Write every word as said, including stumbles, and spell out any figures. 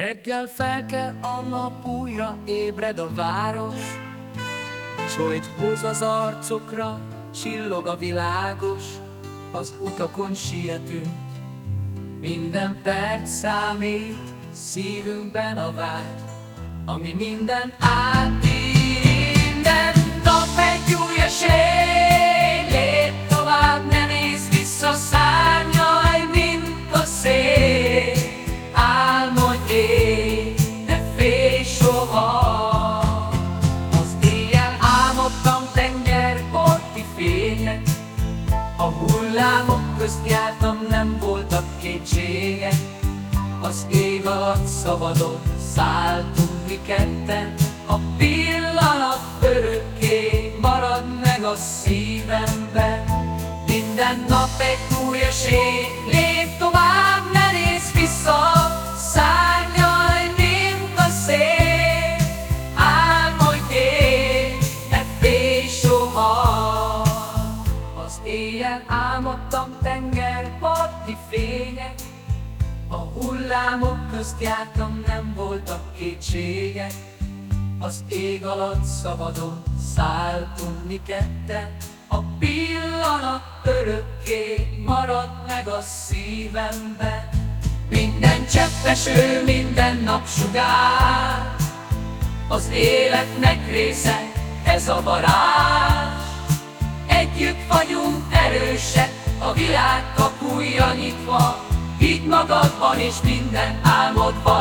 Reggel felkel a nap, újra ébred a város, Csojt hoz az arcokra, csillog a világos. Az utakon sietünk, minden perc számít, szívünkben a vágy, ami minden átír. Minden nap egy új esély, lép tovább, ne nézz vissza, szárnyalj, mint a szél. Álmodj, élj, ne félj soha. Az éjjel álmodtam tengerparti fények, a hullámok közt jártam, nem voltak kétségek. Az ég alatt szabadon szálltunk mi ketten, a pillanat örökké marad meg a szívemben. Minden nap egy új esély, lépj tovább, ne nézz vissza, szárnyalj, mint a szél. Álmodj, élj, ne félj soha. Az éjjel álmodtam tengerparti fények, a hullámok közt jártam, nem voltak kétségek. Az ég alatt szabadon szálltunk mi ketten, a pillanat örökké marad meg a szívemben. Minden csepp eső, minden napsugár, az életnek része ez a varázs. Együtt vagyunk erősek, a világ kapuja nyitva, hidd magadban és minden álmodban.